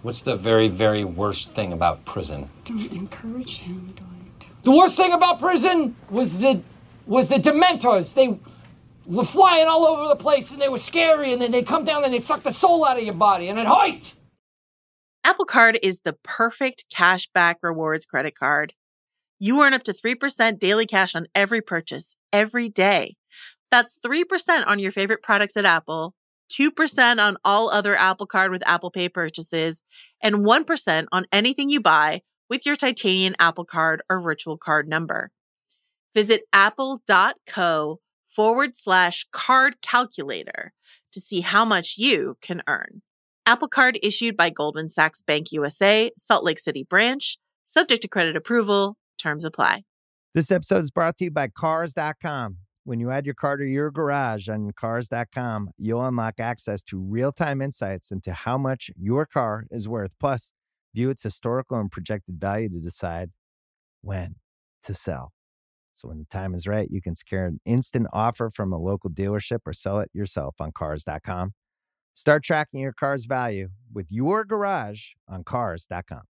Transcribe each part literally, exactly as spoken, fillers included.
What's the very, very worst thing about prison? Don't encourage him, Dwight. The worst thing about prison was the was the Dementors. They were flying all over the place, and they were scary, and then they'd come down and they'd suck the soul out of your body, and it hurt! Apple Card is the perfect cashback rewards credit card. You earn up to three percent daily cash on every purchase, every day. That's three percent on your favorite products at Apple, two percent on all other Apple Card with Apple Pay purchases, and one percent on anything you buy with your titanium Apple Card or virtual card number. Visit apple.co forward slash card calculator to see how much you can earn. Apple Card issued by Goldman Sachs Bank U S A, Salt Lake City branch, subject to credit approval. Terms apply. This episode is brought to you by Cars dot com. When you add your car to your garage on Cars dot com, you'll unlock access to real-time insights into how much your car is worth. Plus, view its historical and projected value to decide when to sell. So when the time is right, you can secure an instant offer from a local dealership or sell it yourself on Cars dot com. Start tracking your car's value with your garage on Cars dot com.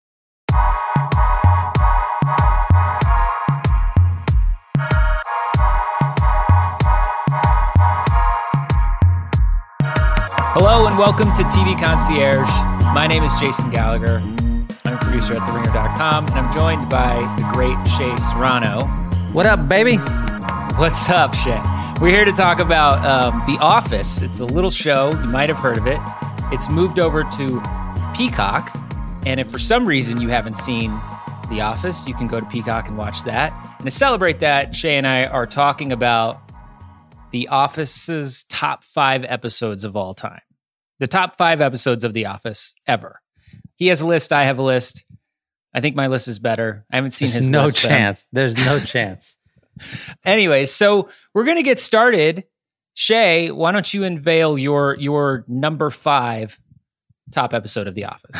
Hello and welcome to T V Concierge. My name is Jason Gallagher. I'm a producer at the ringer dot com, and I'm joined by the great Shea Serrano. What up, baby? What's up, Shea? We're here to talk about um, The Office. It's a little show. You might have heard of it. It's moved over to Peacock, and if for some reason you haven't seen The Office, you can go to Peacock and watch that. And to celebrate that, Shea and I are talking about The Office's top five episodes of all time. The top five episodes of The Office ever. He has a list. I have a list. I think my list is better. I haven't seen There's his no list. chance. There's no chance. Anyway, so we're going to get started. Shea, why don't you unveil your your number five top episode of The Office?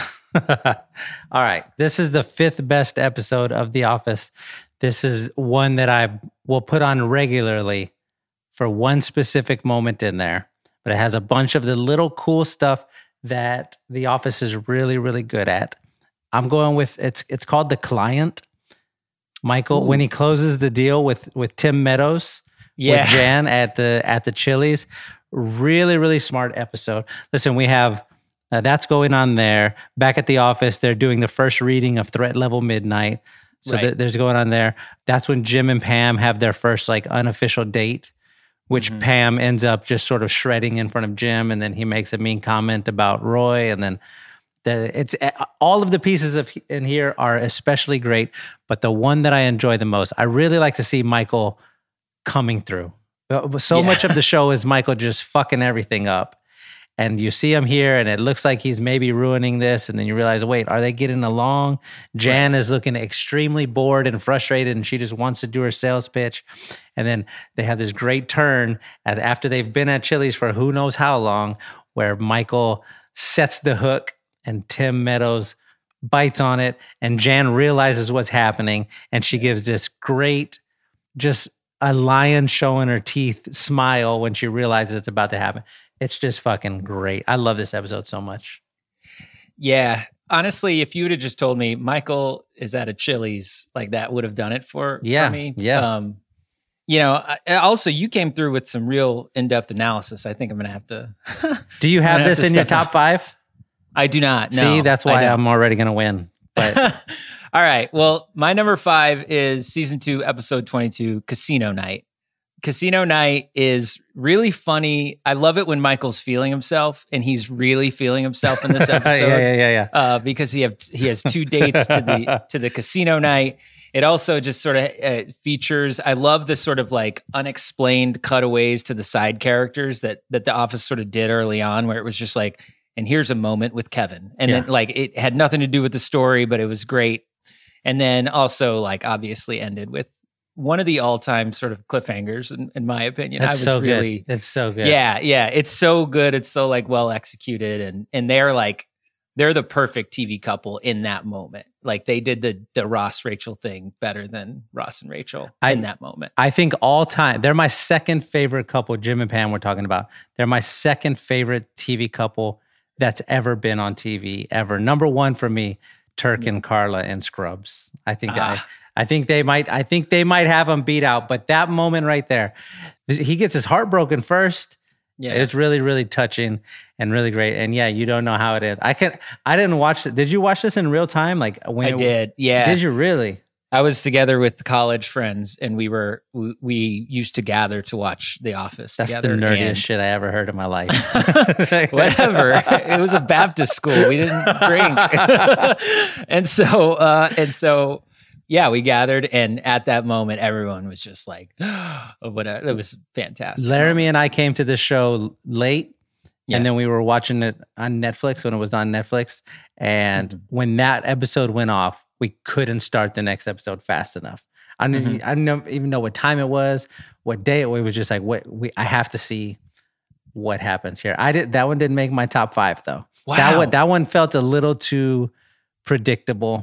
All right. This is the fifth best episode of The Office. This is one that I will put on regularly for one specific moment in there, but it has a bunch of the little cool stuff that The Office is really, really good at. I'm going with, it's it's called The Client. Michael, Ooh. when he closes the deal with with Tim Meadows, yeah. with Jan at the at the Chili's, really, really smart episode. Listen, we have, uh, that's going on there. Back at the office, they're doing the first reading of Threat Level Midnight. So right. th- there's going on there. That's when Jim and Pam have their first like unofficial date, which mm-hmm. Pam ends up just sort of shredding in front of Jim, and then he makes a mean comment about Roy, and then the, it's all of the pieces of in here are especially great, but the one that I enjoy the most, I really like to see Michael coming through. So yeah. much of the show is Michael just fucking everything up, and you see him here, and it looks like he's maybe ruining this, and then you realize, wait, are they getting along? Jan right. is looking extremely bored and frustrated, and she just wants to do her sales pitch. And then they have this great turn at, after they've been at Chili's for who knows how long, where Michael sets the hook and Tim Meadows bites on it, and Jan realizes what's happening, and she gives this great, just a lion showing her teeth smile when she realizes it's about to happen. It's just fucking great. I love this episode so much. Yeah. Honestly, if you would have just told me Michael is at a Chili's, like that would have done it for, yeah, for me. Yeah. Um, you know, I, also you came through with some real in-depth analysis. I think I'm going to have to. Do you have this in your top up. five? I do not. No, See, that's why I'm already going to win. But all right. Well, my number five is season two, episode twenty-two, Casino Night. Casino Night is really funny. I love it when Michael's feeling himself, and he's really feeling himself in this episode. yeah, yeah, yeah, yeah. Uh, because he have he has two dates to the to the casino night. It also just sort of uh, features. I love the sort of like unexplained cutaways to the side characters that that The Office sort of did early on, where it was just like, and here's a moment with Kevin, and yeah. then like it had nothing to do with the story, but it was great. And then also like obviously ended with one of the all-time sort of cliffhangers, in, in my opinion. It's I was so really, good. It's so good. Yeah, yeah. It's so good. It's so like well executed, and and they're like they're the perfect T V couple in that moment. Like they did the the Ross Rachel thing better than Ross and Rachel I, in that moment. I think all time they're my second favorite couple. Jim and Pam we're talking about. They're my second favorite T V couple that's ever been on T V ever. Number one for me, Turk and Carla in Scrubs. I think Ah. I, I think they might. I think they might have him beat out. But that moment right there, he gets his heart broken first. Yeah. It's really, really touching and really great. And yeah, you don't know how it is. I can. I didn't watch it. Did you watch this in real time? Like when I it- did. Yeah. Did you really? I was together with college friends, and we were we, we used to gather to watch The Office That's together. the nerdiest and- shit I ever heard in my life. Whatever. It was a Baptist school. We didn't drink, and so uh, and so yeah, we gathered, and at that moment, everyone was just like, oh, "What?" It was fantastic. Laramie and I came to this show late. Yeah. And then we were watching it on Netflix when it was on Netflix. And Mm-hmm. when that episode went off, we couldn't start the next episode fast enough. I didn't, Mhm. I didn't even know what time it was, what day it was. It was just like, what we I have to see what happens here. I did that one didn't make my top five though. That Wow. one that one felt a little too predictable.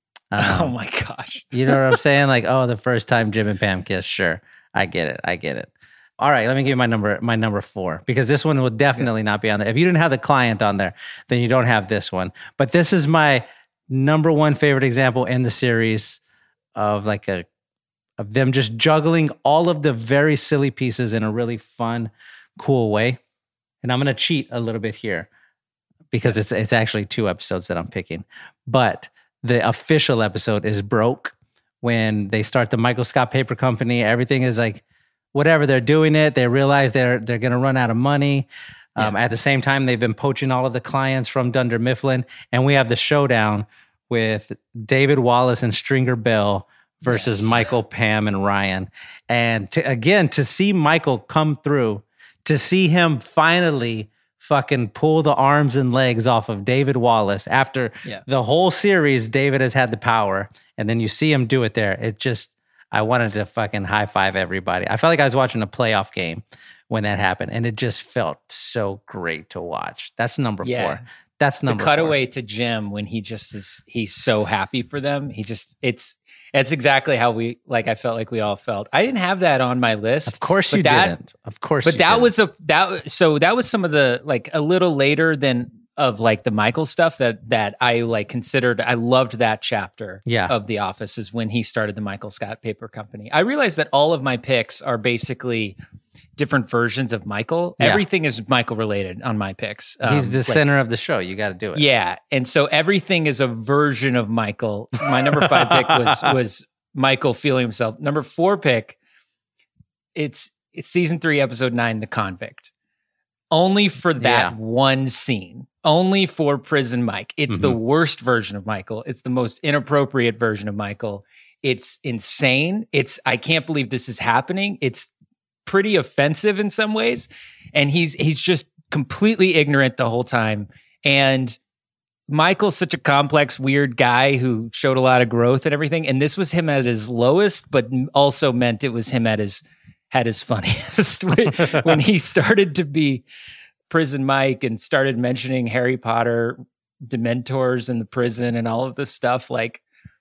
Oh Um, my gosh. you know what I'm saying? Like, oh, the first time Jim and Pam kiss. Sure, I get it. I get it. All right, let me give you my number. My number four, because this one will definitely not be on there. If you didn't have the client on there, then you don't have this one. But this is my number one favorite example in the series of like a of them just juggling all of the very silly pieces in a really fun, cool way. And I'm gonna cheat a little bit here because it's it's actually two episodes that I'm picking, but the official episode is Broke, when they start the Michael Scott Paper Company. Everything is like, whatever, they're doing it. They realize they're they're going to run out of money. Um, At the same time, they've been poaching all of the clients from Dunder Mifflin. And we have the showdown with David Wallace and Stringer Bell versus Yes. Michael, Pam, and Ryan. And to, again, to see Michael come through, to see him finally fucking pull the arms and legs off of David Wallace after Yeah. the whole series, David has had the power. And then you see him do it there. It just, I wanted to fucking high five everybody. I felt like I was watching a playoff game when that happened. And it just felt so great to watch. That's number Yeah. four. That's The number cutaway to Jim when he just is he's so happy for them. He just it's it's exactly how we like I felt like we all felt. I didn't have that on my list. Of course but you that, didn't. Of course But you that didn't. was a that so that was some of the like a little later than of like the Michael stuff that that I like considered. I loved that chapter Yeah. of The Office is when he started the Michael Scott Paper Company. I realized that all of my picks are basically different versions of Michael. Yeah. Everything is Michael related on my picks. He's Um, the like- center of the show. You got to do it. yeah, and so everything is a version of Michael. My number five pick was was Michael feeling himself. Number four pick, it's it's season three, episode nine, The Convict. Only for that Yeah. one scene. Only for Prison Mike. It's the Mhm. worst version of Michael. It's the most inappropriate version of Michael. It's insane. It's I can't believe this is happening. It's pretty offensive in some ways, and he's he's just completely ignorant the whole time. And Michael's such a complex, weird guy who showed a lot of growth and everything. And this was him at his lowest, but also meant it was him at his at his funniest when, when he started to be Prison Mike and started mentioning Harry Potter, Dementors in the prison, and all of this stuff. Like,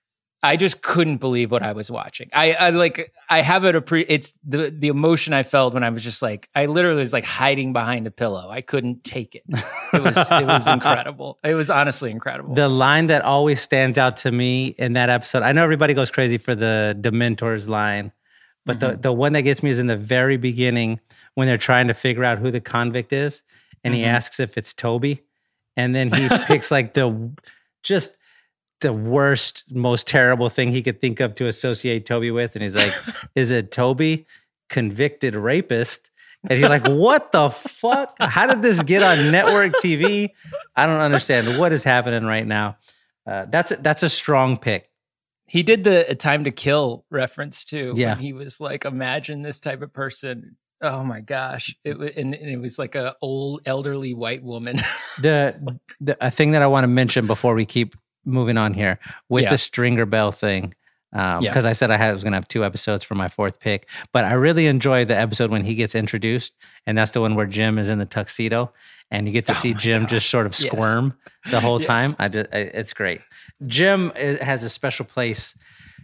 I just couldn't believe what I was watching. I, I like, I have it. Appre- it's the the emotion I felt when I was just like, I literally was like hiding behind a pillow. I couldn't take it. It was, it was incredible. It was honestly incredible. The line that always stands out to me in that episode, I know everybody goes crazy for the Dementors line, but Mm-hmm. the, the one that gets me is in the very beginning when they're trying to figure out who the convict is. And he Mhm. asks if it's Toby. And then he picks like the just the worst, most terrible thing he could think of to associate Toby with. And he's like, is it Toby, convicted rapist? And you're like, what the fuck? How did this get on network T V? I don't understand what is happening right now. Uh, that's a, that's a strong pick. He did the A Time to Kill reference too. when Yeah. he was like, imagine this type of person. Oh my gosh. It was, and, and it was like a old elderly white woman. The, the a thing that I want to mention before we keep moving on here with Yeah. the Stringer Bell thing, because Yeah. I said I had, was going to have two episodes for my fourth pick, but I really enjoy the episode when he gets introduced, and that's the one where Jim is in the tuxedo, and you get to Oh see my Jim gosh. just sort of Yes. squirm the whole Yes. time. I just, I, it's great. Jim is, has a special place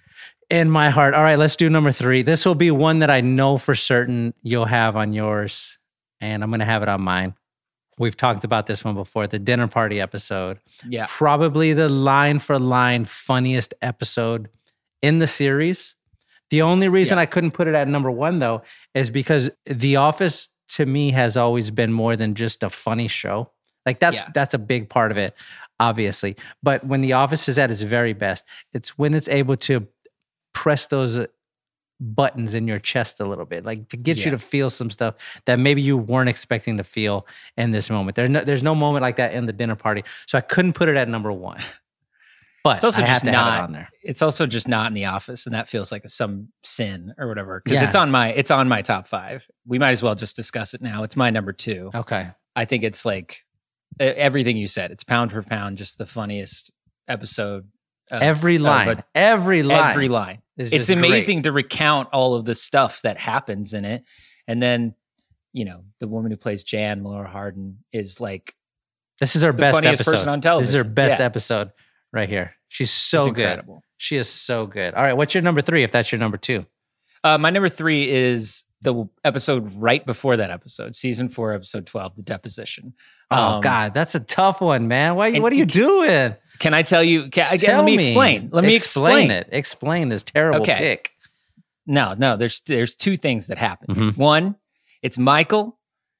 in my heart. All right, let's do number three. This will be one that I know for certain you'll have on yours, and I'm going to have it on mine. We've talked about this one before, the dinner party episode. Yeah. Probably the line for line funniest episode in the series. The only reason Yeah. I couldn't put it at number one, though, is because The Office, to me, has always been more than just a funny show. Like, that's Yeah. that's a big part of it, obviously. But when The Office is at its very best, it's when it's able to press those buttons in your chest a little bit, like to get Yeah. you to feel some stuff that maybe you weren't expecting to feel in this moment. There's no, there's no moment like that in the dinner party. So I couldn't put it at number one. But It's also I had just to have not it on there. It's also just not in The Office, and that feels like a, some sin or whatever. Because Yeah. it's on my it's on my top five. We might as well just discuss it now. It's my number two. Okay. I think it's like e- everything you said. It's pound for pound, just the funniest episode. of- Every of line. a- every line. every line. is It's just great. amazing to recount all of the stuff that happens in it, and then you know the woman who plays Jan, Melora Hardin, is like This is her the best funniest episode. person on This is her television. best Yeah. episode right here. She's so It's good. incredible. She is so good. All right, what's your number three if that's your number two? Uh, my number three is the episode right before that episode, season four, episode twelve, the deposition. Oh, Um, God, that's a tough one, man. Why? and What are you it- doing? Can I tell you? Can, again, Tell let me, me. explain. Let me explain. it. Explain this terrible Okay. pick. No, no. There's there's two things that happen. Mhm. One, it's Michael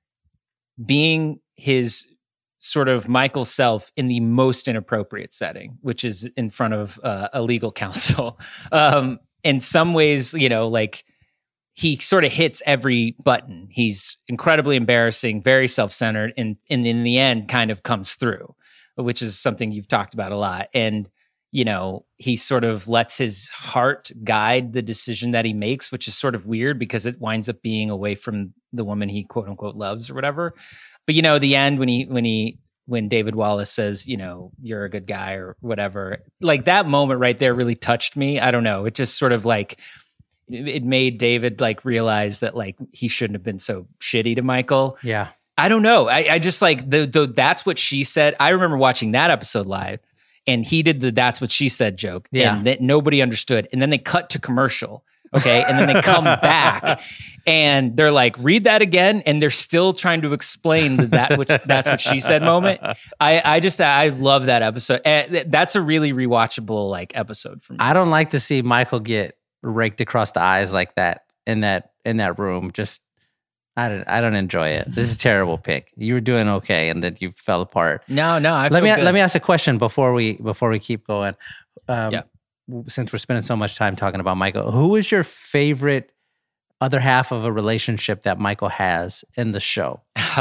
being his sort of Michael self in the most inappropriate setting, which is in front of uh, a legal counsel. Um, in some ways, you know, like he sort of hits every button. He's incredibly embarrassing, very self-centered, and, and in the end kind of comes through, which is something you've talked about a lot. And, you know, he sort of lets his heart guide the decision that he makes, which is sort of weird because it winds up being away from the woman he quote unquote loves or whatever. But, you know, the end when he, when he, when David Wallace says, you know, you're a good guy or whatever, like that moment right there really touched me. I don't know. It just sort of like, it made David like realize that like he shouldn't have been so shitty to Michael. Yeah. I don't know. I, I just like the, the that's what she said. I remember watching that episode live, and he did the that's what she said joke. Yeah. And that nobody understood. And then they cut to commercial. Okay. And then they come back and they're like, read that again. And they're still trying to explain the that which that's what she said moment. I, I just I love that episode. And that's a really rewatchable like episode for me. I don't like to see Michael get raked across the eyes like that in that in that room. Just I don't I don't enjoy it. This is a terrible pick. You were doing okay, and then you fell apart. No, no. I let feel me good. let me ask a question before we before we keep going. Um, Yeah. Since we're spending so much time talking about Michael, who is your favorite other half of a relationship that Michael has in the show?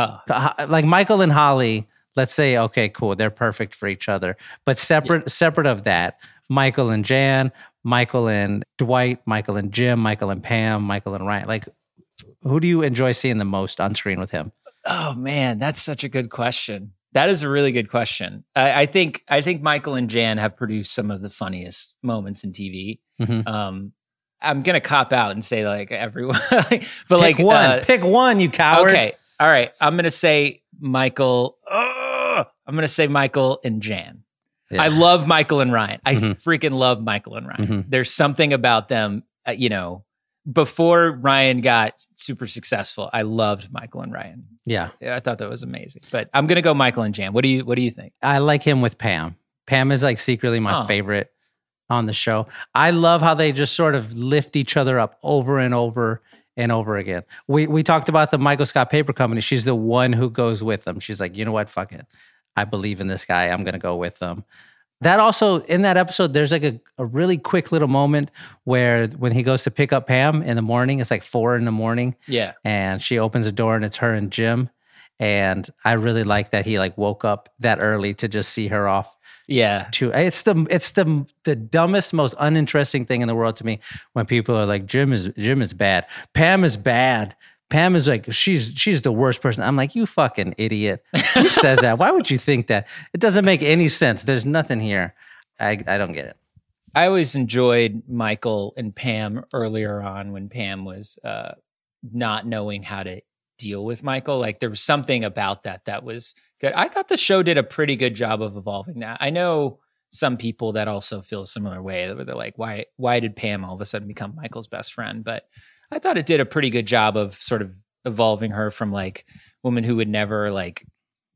Like Michael and Holly. Let's say, okay, cool, they're perfect for each other. But separate yeah. separate of that, Michael and Jan, Michael and Dwight, Michael and Jim, Michael and Pam, Michael and Ryan. Like, who do you enjoy seeing the most on screen with him? Oh man, that's such a good question. That is a really good question. I, I think I think Michael and Jan have produced some of the funniest moments in T V. Mm-hmm. Um, I'm gonna cop out and say like everyone, but pick like one, uh, pick one, you coward. Okay, all right. I'm gonna say Michael. Uh, I'm gonna say Michael and Jan. Yeah. I love Michael and Ryan. I Mhm. freaking love Michael and Ryan. Mhm. There's something about them, uh, you know. Before Ryan got super successful, I loved Michael and Ryan. Yeah, Yeah, I thought that was amazing. But I'm gonna go Michael and Jan. What do you What do you think? I like him with Pam. Pam is like secretly my Oh. favorite on the show. I love how they just sort of lift each other up over and over and over again. We we talked about the Michael Scott Paper Company. She's the one who goes with them. She's like, you know what? Fuck it. I believe in this guy. I'm gonna go with them. That also, in that episode, there's like a, a really quick little moment where when he goes to pick up Pam in the morning, it's like four in the morning. Yeah. And she opens the door and it's her and Jim. And I really like that he like woke up that early to just see her off. Yeah. To it's the it's the the dumbest, most uninteresting thing in the world to me when people are like, Jim is Jim is bad. Pam is bad. Pam is like, she's she's the worst person. I'm like, you fucking idiot. Who says that? Why would you think that? It doesn't make any sense. There's nothing here. I, I don't get it. I always enjoyed Michael and Pam earlier on when Pam was uh, not knowing how to deal with Michael. Like there was something about that that was good. I thought the show did a pretty good job of evolving that. I know some people that also feel a similar way where they're like, why why did Pam all of a sudden become Michael's best friend? But I thought it did a pretty good job of sort of evolving her from like woman who would never like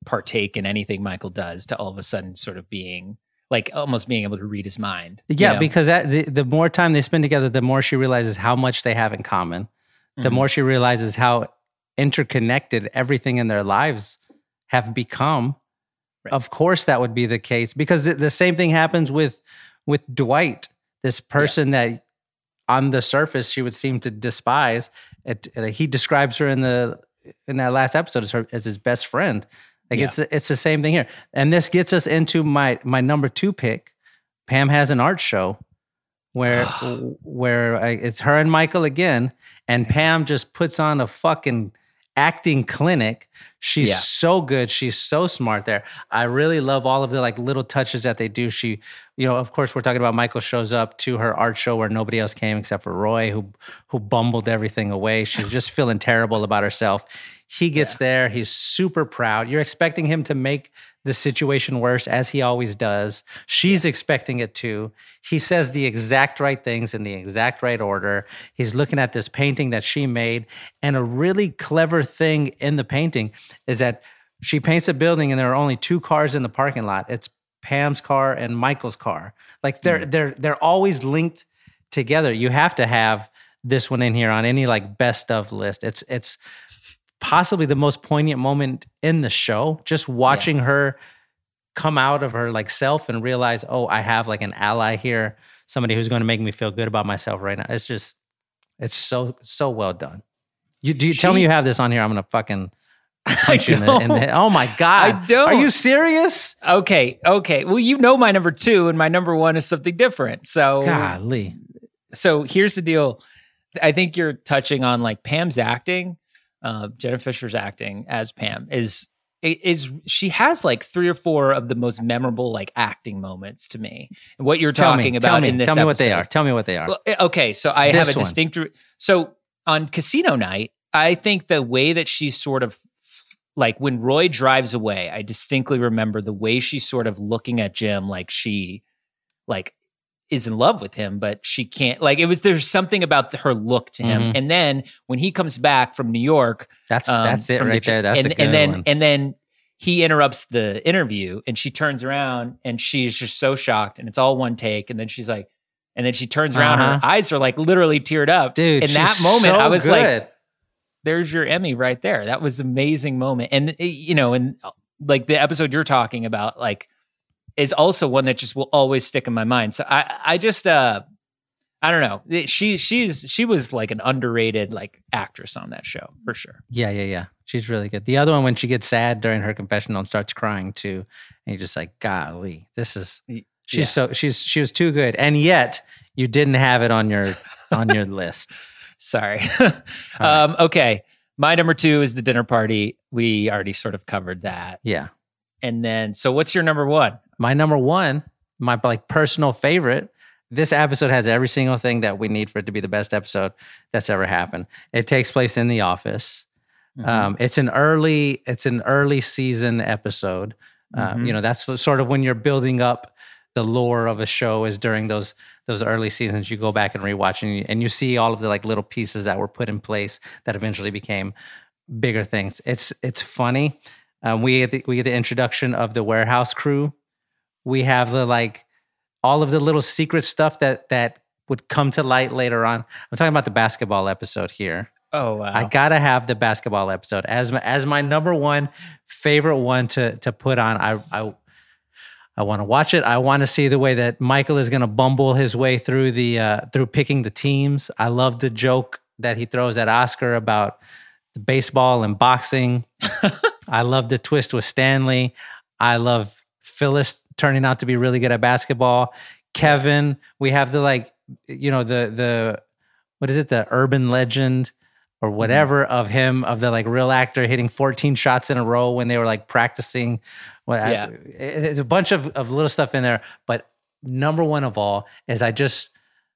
partake in anything Michael does to all of a sudden sort of being like almost being able to read his mind. Yeah, you know? because that, the, the more time they spend together, the more she realizes how much they have in common. The Mhm. more she realizes how interconnected everything in their lives have become. Right. Of course, that would be the case because the, the same thing happens with with Dwight, this person yeah. that on the surface she would seem to despise. It, uh, he describes her in the in that last episode as her as his best friend. Like yeah. it's it's the same thing here, and this gets us into my my number two pick. Pam has an art show where where uh, it's her and Michael again, and Pam just puts on a fucking acting clinic. She's yeah. so good. She's so smart there. I really love all of the like little touches that they do. She, you know, of course, we're talking about Michael shows up to her art show where nobody else came except for Roy, who who bumbled everything away. She's just feeling terrible about herself. He gets yeah. there. He's super proud. You're expecting him to make the situation worse, as he always does. She's yeah. expecting it too. He says the exact right things in the exact right order. He's looking at this painting that she made. And a really clever thing in the painting is that she paints a building and there are only two cars in the parking lot. It's Pam's car and Michael's car. Like they're mm. they're they're always linked together. You have to have this one in here on any like best of list. It's it's possibly the most poignant moment in the show, just watching yeah. her come out of her like self and realize, oh, I have like an ally here, somebody who's going to make me feel good about myself right now. It's just, it's so, so well done. You do you she, tell me you have this on here? I'm going to fucking punch you in the, in the, oh my God. I don't. Are you serious? Okay. Okay. Well, you know, my number two and my number one is something different. So, golly. So here's the deal. I think you're touching on like Pam's acting. Uh, Jenna Fischer's acting as Pam is is she has like three or four of the most memorable like acting moments to me. And what you're tell talking me, about me, in this tell me episode, what they are. Tell me what they are. Well, okay, so it's I have a one. distinct. So on Casino Night, I think the way that she sort of like when Roy drives away, I distinctly remember the way she's sort of looking at Jim like she like. is in love with him, but she can't like it was there's something about her look to him. Mm-hmm. And then when he comes back from New York, that's um, that's it right the, there. That's and, a good and then one. and then he interrupts the interview and she turns around and she's just so shocked and it's all one take. And then she's like, and then she turns around, uh-huh. her eyes are like literally teared up. Dude, in that moment, so I was good. like, there's your Emmy right there. That was an amazing moment. And you know, and like the episode you're talking about, like is also one that just will always stick in my mind. So I, I just, uh, I don't know. She, she's, she was like an underrated like actress on that show for sure. Yeah, yeah, yeah. She's really good. The other one, when she gets sad during her confessional and starts crying too, and you're just like, golly, this is. She's yeah. so she's she was too good, and yet you didn't have it on your on your list. Sorry. um, right. Okay, my number two is the dinner party. We already sort of covered that. Yeah. And then, so what's your number one? My number one, my like personal favorite. This episode has every single thing that we need for it to be the best episode that's ever happened. It takes place in the office. Mm-hmm. Um, it's an early, it's an early season episode. Mm-hmm. Uh, you know, that's sort of when you're building up the lore of a show is during those those early seasons. You go back and rewatch and you, and you see all of the like little pieces that were put in place that eventually became bigger things. It's it's funny. Um, we get the, we get the introduction of the warehouse crew. We have the like all of the little secret stuff that that would come to light later on. I'm talking about the basketball episode here. Oh wow! I gotta have the basketball episode as my as my number one favorite one to to put on. I I I want to watch it. I want to see the way that Michael is going to bumble his way through the uh, through picking the teams. I love the joke that he throws at Oscar about the baseball and boxing. I love the twist with Stanley. I love Phyllis turning out to be really good at basketball. Kevin, we have the like, you know, the the what is it, the urban legend or whatever mm-hmm. of him, of the like real actor hitting fourteen shots in a row when they were like practicing. What yeah. I, it's a bunch of, of little stuff in there, but number one of all is I just,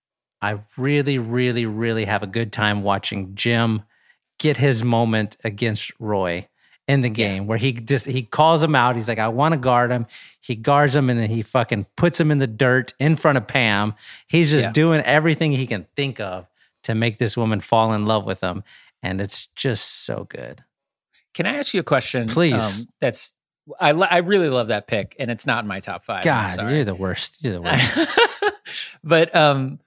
I really, really, really have a good time watching Jim get his moment against Roy in the game, yeah. where he just, he calls him out. He's like, I want to guard him. He guards him and then he fucking puts him in the dirt in front of Pam. He's just yeah. doing everything he can think of to make this woman fall in love with him. And it's just so good. Can I ask you a question? Please. Um, that's I I really love that pick, and it's not in my top five. God, you're the worst. You're the worst. But um,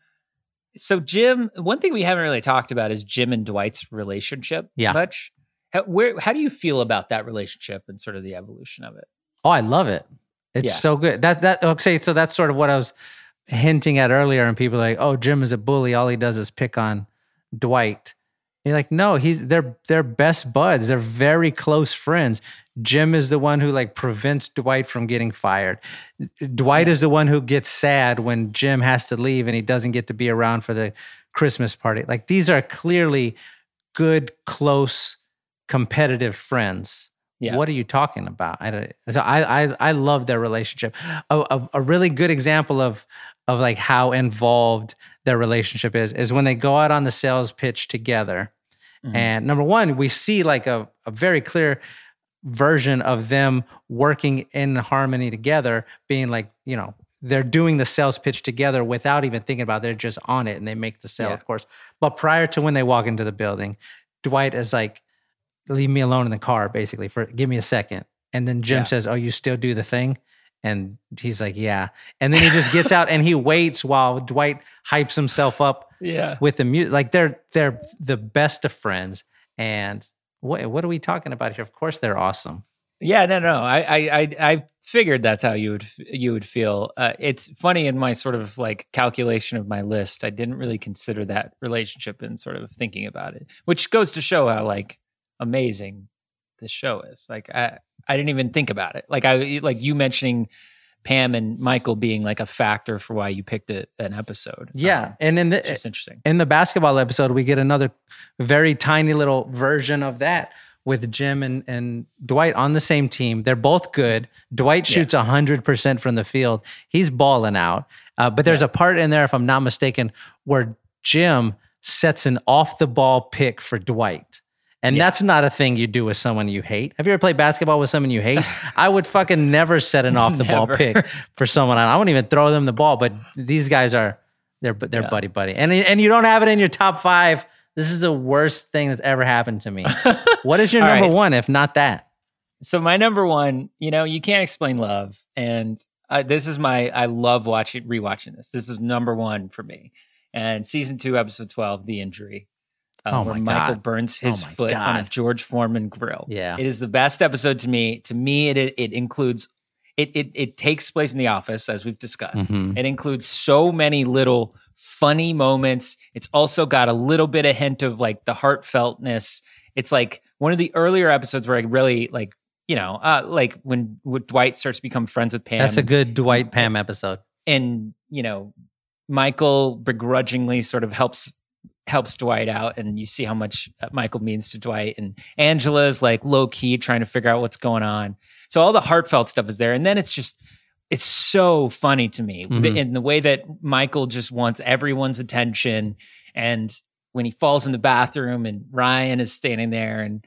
so Jim, one thing we haven't really talked about is Jim and Dwight's relationship. Yeah. Much. How, where? How do you feel about that relationship and sort of the evolution of it? Oh, I love it. It's Yeah. so good. That that okay. So that's sort of what I was hinting at earlier, and people are like, "Oh, Jim is a bully. All he does is pick on Dwight." You're like, no, he's they're they're best buds. They're very close friends. Jim is the one who like prevents Dwight from getting fired. Dwight is the one who gets sad when Jim has to leave and he doesn't get to be around for the Christmas party. Like these are clearly good, close, competitive friends. Yeah. What are you talking about? I don't, so I I I love their relationship. A, a, a really good example of of like how involved their relationship is is when they go out on the sales pitch together. Mm-hmm. And number one, we see like a, a very clear version of them working in harmony together, being like, you know, they're doing the sales pitch together without even thinking about it. They're just on it and they make the sale, Yeah. of course. But prior to when they walk into the building, Dwight is like, leave me alone in the car, basically, for give me a second. And then Jim Yeah. says, oh, you still do the thing? And he's like, yeah. And then he just gets out and he waits while Dwight hypes himself up Yeah. with the music. Like they're they're the best of friends. And what what are we talking about here? Of course they're awesome. Yeah, no, no. I, I, I, I figured that's how you would, you would feel. Uh, it's funny in my sort of like calculation of my list. I didn't really consider that relationship in sort of thinking about it, which goes to show how like amazing this show is. Like I, I didn't even think about it. Like I, like you mentioning Pam and Michael being like a factor for why you picked a, an episode. Yeah, Um, and in the it's just interesting. in the basketball episode, we get another very tiny little version of that with Jim and, and Dwight on the same team. They're both good. Dwight Yeah. shoots one hundred percent from the field. He's balling out. Uh, but there's Yeah. a part in there, if I'm not mistaken, where Jim sets an off-the-ball pick for Dwight. And Yeah. that's not a thing you do with someone you hate. Have you ever played basketball with someone you hate? I would fucking never set an off-the-ball Never. pick for someone. I wouldn't even throw them the ball, but these guys are, they're, they're Yeah. buddy-buddy. And, and you don't have it in your top five. This is the worst thing that's ever happened to me. What is your All number right. one, if not that? So my number one, you know, you can't explain love, and uh, this is my. I love watching, rewatching this. This is number one for me. And season two, episode twelve, the injury, uh, Oh where my Michael God. burns his Oh my foot on a God. George Foreman grill. Yeah. it is the best episode to me. To me, it it, it includes. It, it it takes place in the office, as we've discussed. Mhm. It includes so many little funny moments. It's also got a little bit of hint of like the heartfeltness. It's like one of the earlier episodes where I really like, you know, uh, like when, when Dwight starts to become friends with Pam. That's a good Dwight Pam episode. And, you know, Michael begrudgingly sort of helps helps Dwight out, and you see how much uh, Michael means to Dwight. And Angela's like low key trying to figure out what's going on. So all the heartfelt stuff is there, and then it's just it's so funny to me Mhm. the, in the way that Michael just wants everyone's attention. And when he falls in the bathroom, and Ryan is standing there, and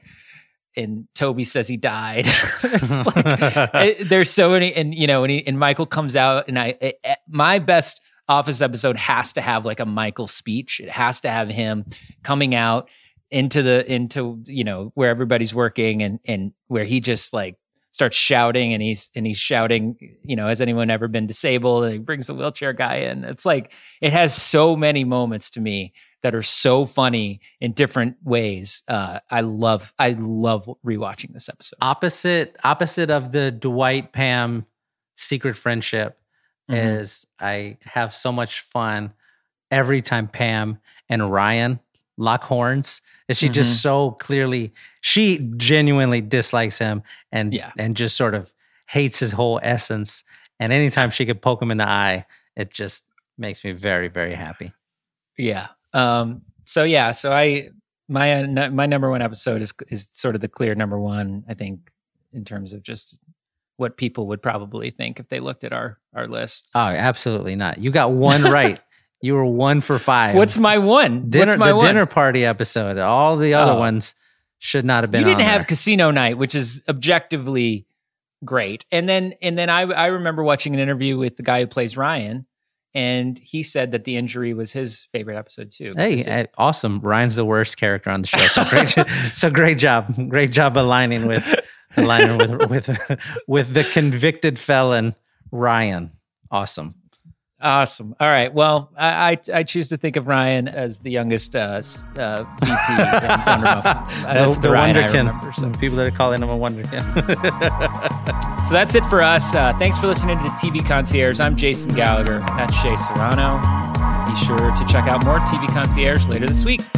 and Toby says he died. It's like it, there's so many, and you know, and, he, and Michael comes out, and I it, it- my best Office episode has to have like a Michael speech. It has to have him coming out into the into you know where everybody's working, and and where he just like starts shouting, and he's and he's shouting, you know, has anyone ever been disabled? And he brings the wheelchair guy in. It's like it has so many moments to me that are so funny in different ways. Uh, I love I love rewatching this episode. opposite opposite of the Dwight Pam secret friendship Mhm. is I have so much fun every time Pam and Ryan lock horns. Is she Mhm. just so clearly she genuinely dislikes him and Yeah. and just sort of hates his whole essence. And anytime she could poke him in the eye, it just makes me very, very happy. Yeah. Um, so yeah, so I my uh, my number one episode is is sort of the clear number one, I think, in terms of just what people would probably think if they looked at our our list. Oh, absolutely not. You got one right. You were one for five. What's my one? dinner? What's my the one? dinner party episode. All the other Oh. ones should not have been. You didn't on have there. Casino Night, which is objectively great. And then and then I I remember watching an interview with the guy who plays Ryan, and he said that the injury was his favorite episode too. Hey, because it- eh, awesome! Ryan's the worst character on the show. So great, so great job, great job aligning with Headliner with with with the convicted felon Ryan. Awesome. Awesome. All right. Well, I I, I choose to think of Ryan as the youngest uh, uh, V P. Wonder Muffin. Uh, that's the, the, the Ryan I Wonderkin. remember, so. People that are calling him a Wonderkin. So that's it for us. Uh, thanks for listening to T V Concierge. I'm Jason Gallagher. That's Shea Serrano. Be sure to check out more T V Concierge later this week.